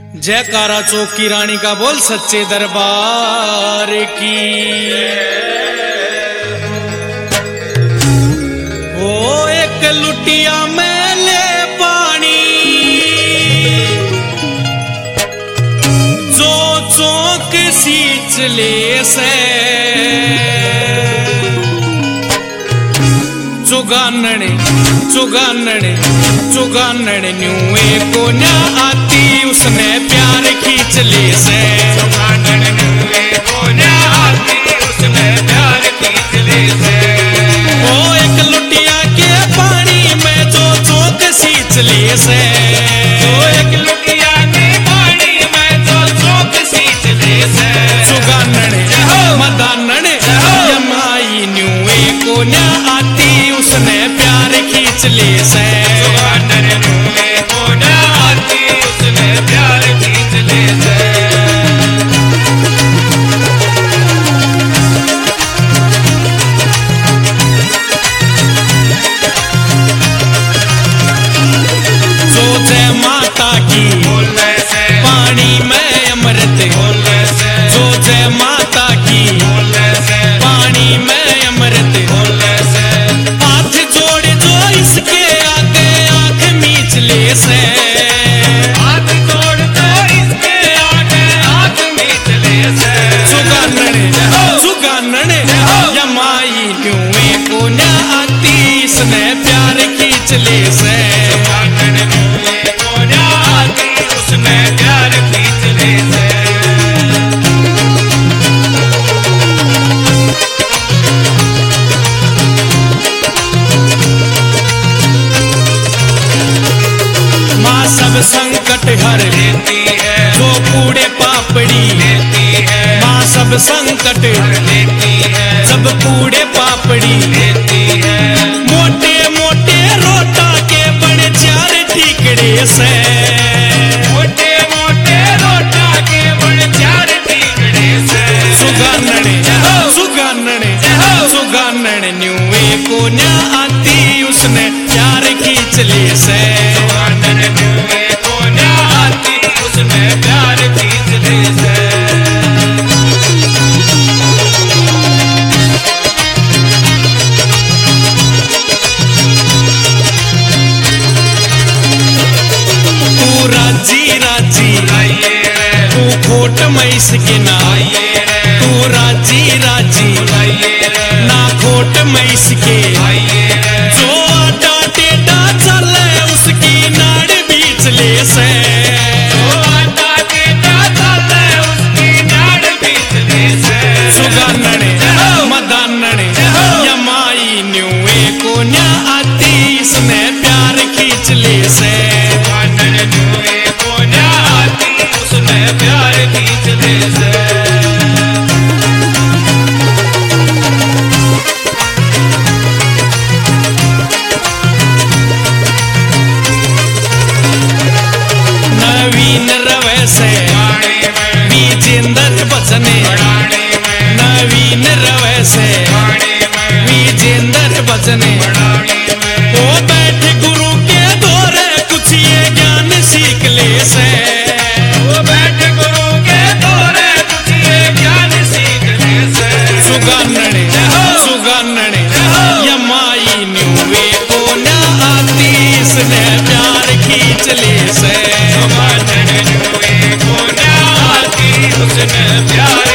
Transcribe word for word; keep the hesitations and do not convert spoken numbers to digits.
जयकारा चौक की रानी का बोल सच्चे दरबार की। ओ एक लुटिया में ले पानी जो चौक सींच ले से चुगानने चुगानने चुगानने न्यूए को न्या आती उसने प्यार खींच ले से। चुगानने न्यूए को न्या आती उसने प्यार खींच ले से। ओ एक लुटिया के पानी में जो चौक सींच ले से। ओ एक लुटिया के पानी में जो चौक सींच ले से। चुगानने मदानने यमाई न्यूए को न्या आती उसने प्यार खींच ले से। चुगानने न्यूए को न्या आती उसने प्यार खींच ले से। जो जय माता की बोलने से पानी में अमृत बोलने से जो जय माता की बोलने से पानी में अमृत बोलने से हाथ जोड़ जो इसके आगे आंख मीच ले से। हाथ जोड़ तो इसके आगे हाथ मीच ले से। सुगानने सुगानने यमाई न्यूए को न्या आती इसने प्यार खींच ले से। चुगानने न्यूए को न्या आती उसने प्यार खींच ले से। माँ सब संकट हर लेती है जो कूड़े पापड़ी लेती है माँ सब संकट लेती है सब कूड़े पापड़ी लेती है। मोटे मोटे रोटा के बड़े चार ठीकड़े से। मोटे मोटे रोटा के बड़े चार ठीकड़े से। सुगानने सुगानने सुगानने न्यूए को न्या आती उसने प्यार खींच ले से। चुगानने न्यूए को न्या आती उसने प्यार खींच ले से। तू राजी राजी आइए रे तू खोट मैस के ना आइए रे तू राजी राजी आइए रे ना खोट मैस के आइए रे जो आटा टेढ़ा चले उसकी नाड़ बीच ले से। जो आटा टेढ़ा चले उसकी नाड़ बीच ले से। सुगानने मदानने यमाई न्यूए को न्या आती इसने प्यार खींच ले से। चुगानने न्यूए को न्या आती उसने प्यार खींच ले से। नवीन रवे से गाड़ी में विजेंद्र बचने बढ़ाने में नवीन रवे से गाड़ी में विजेंद्र बचने बढ़ाने में ओ बैठ गुरु के दौरे कुछ ये ज्ञान सीख ले से। वो बैठ गुरु के दौरे कुछ ये ज्ञान सीख ले से। सुगानने सुगानने यमाई न्यूए को न्या आती इसने प्यार खींच ले से। चुगानने न्यूए को न्या आती उसने प्यार